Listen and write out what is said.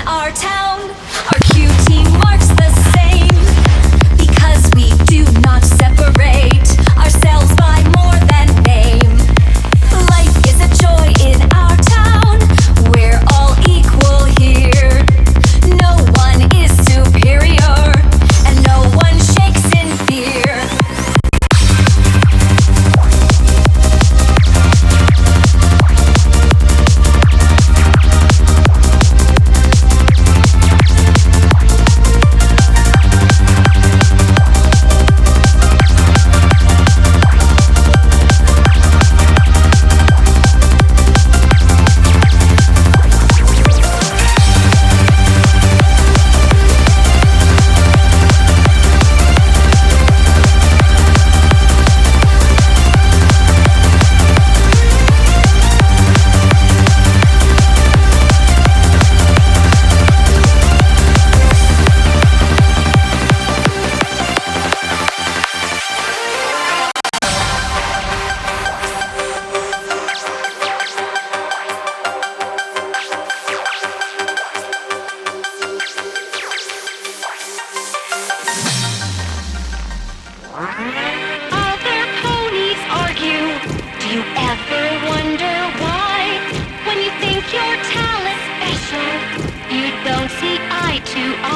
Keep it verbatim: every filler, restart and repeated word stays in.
our town. Our Q team marks the same because we do not separate ourselves by more than name. Life is a joy in our town. We're all equal here. No one is superior and no one shakes in fear. Other ponies argue. Do you ever wonder why? When you think your talent's special, you don't see eye to